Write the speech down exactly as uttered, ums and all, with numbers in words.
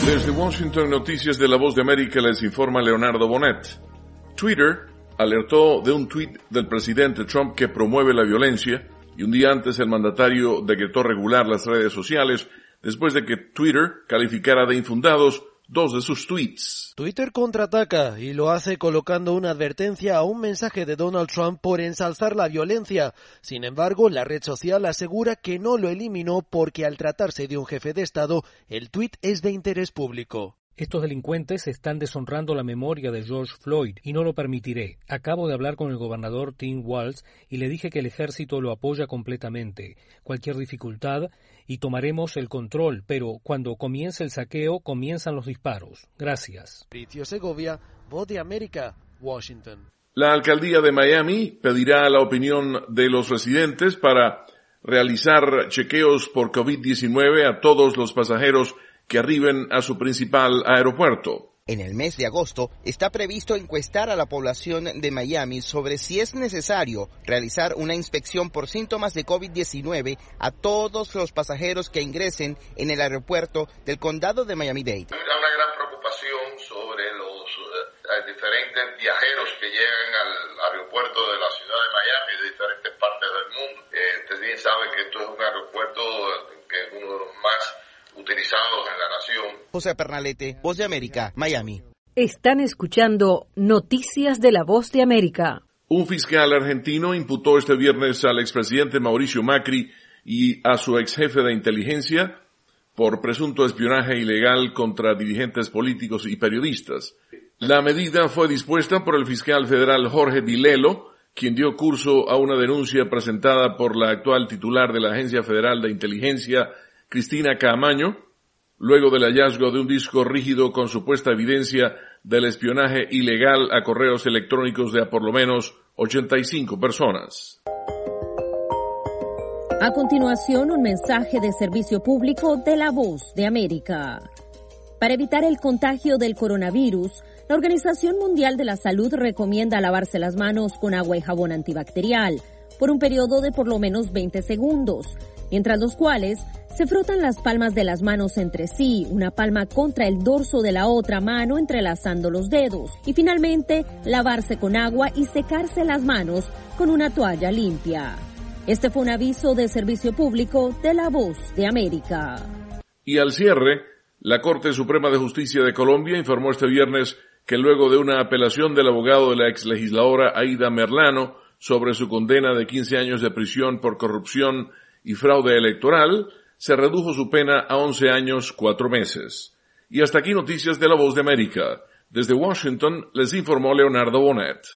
Desde Washington, Noticias de la Voz de América, les informa Leonardo Bonet. Twitter alertó de un tuit del presidente Trump que promueve la violencia, y un día antes el mandatario decretó regular las redes sociales después de que Twitter calificara de infundados dos de sus tweets. Twitter contraataca y lo hace colocando una advertencia a un mensaje de Donald Trump por ensalzar la violencia. Sin embargo, la red social asegura que no lo eliminó porque al tratarse de un jefe de Estado, el tuit es de interés público. Estos delincuentes están deshonrando la memoria de George Floyd y no lo permitiré. Acabo de hablar con el gobernador Tim Walz y le dije que el ejército lo apoya completamente. Cualquier dificultad y tomaremos el control, pero cuando comience el saqueo, comienzan los disparos. Gracias. Mauricio Segovia, Voz de América, Washington. La alcaldía de Miami pedirá la opinión de los residentes para realizar chequeos por COVID diecinueve a todos los pasajeros que arriben a su principal aeropuerto. En el mes de agosto está previsto encuestar a la población de Miami sobre si es necesario realizar una inspección por síntomas de COVID diecinueve a todos los pasajeros que ingresen en el aeropuerto del condado de Miami-Dade. Hay una gran preocupación sobre los uh, diferentes viajeros que llegan al aeropuerto de la ciudad de Miami de diferentes partes del mundo. Eh, usted bien sabe que esto es un aeropuerto que es uno de los más utilizados en la nación. José Pernalete, Voz de América, Miami. Están escuchando Noticias de la Voz de América. Un fiscal argentino imputó este viernes al expresidente Mauricio Macri y a su ex jefe de inteligencia por presunto espionaje ilegal contra dirigentes políticos y periodistas. La medida fue dispuesta por el fiscal federal Jorge Vilelo, quien dio curso a una denuncia presentada por la actual titular de la Agencia Federal de Inteligencia, Cristina Caamaño, luego del hallazgo de un disco rígido con supuesta evidencia del espionaje ilegal a correos electrónicos de a por lo menos ochenta y cinco personas. A continuación, un mensaje de servicio público de la Voz de América. Para evitar el contagio del coronavirus, la Organización Mundial de la Salud recomienda lavarse las manos con agua y jabón antibacterial por un periodo de por lo menos veinte segundos, mientras los cuales se frotan las palmas de las manos entre sí, una palma contra el dorso de la otra mano entrelazando los dedos, y finalmente lavarse con agua y secarse las manos con una toalla limpia. Este fue un aviso de servicio público de la Voz de América. Y al cierre, la Corte Suprema de Justicia de Colombia informó este viernes que luego de una apelación del abogado de la exlegisladora Aida Merlano sobre su condena de quince años de prisión por corrupción y fraude electoral, se redujo su pena a once años, cuatro meses. Y hasta aquí Noticias de la Voz de América. Desde Washington les informó Leonardo Bonet.